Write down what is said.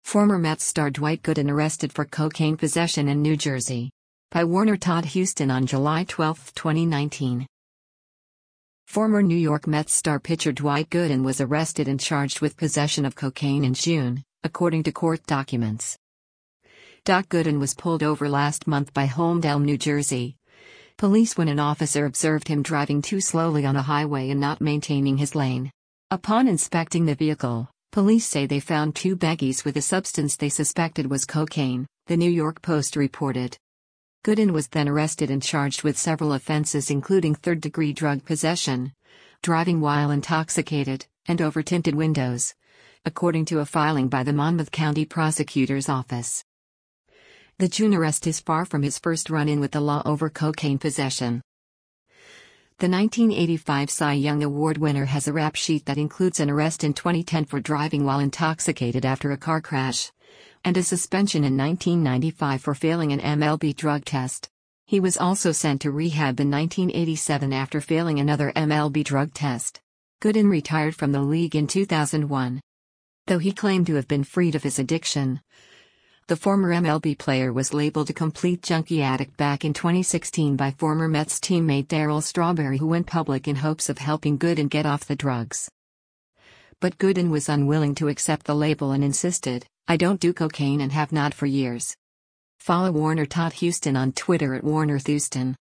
Former Mets star Dwight Gooden arrested for cocaine possession in New Jersey. By Warner Todd Huston on July 12, 2019. Former New York Mets star pitcher Dwight Gooden was arrested and charged with possession of cocaine in June, according to court documents. Gooden was pulled over last month by Holmdel, New Jersey. Police when an officer observed him driving too slowly on a highway and not maintaining his lane. Upon inspecting the vehicle, police say they found 2 baggies with a substance they suspected was cocaine, the New York Post reported. Gooden was then arrested and charged with several offenses including third-degree drug possession, driving while intoxicated, and over tinted windows, according to a filing by the Monmouth County Prosecutor's Office. The June arrest is far from his first run-in with the law over cocaine possession. The 1985 Cy Young Award winner has a rap sheet that includes an arrest in 2010 for driving while intoxicated after a car crash, and a suspension in 1995 for failing an MLB drug test. He was also sent to rehab in 1987 after failing another MLB drug test. Gooden retired from the league in 2001. Though he claimed to have been freed of his addiction, the former MLB player was labeled a complete junkie addict back in 2016 by former Mets teammate Darryl Strawberry, who went public in hopes of helping Gooden get off the drugs. But Gooden was unwilling to accept the label and insisted, "I don't do cocaine and have not for years." Follow Warner Todd Huston on Twitter at WarnerThuston.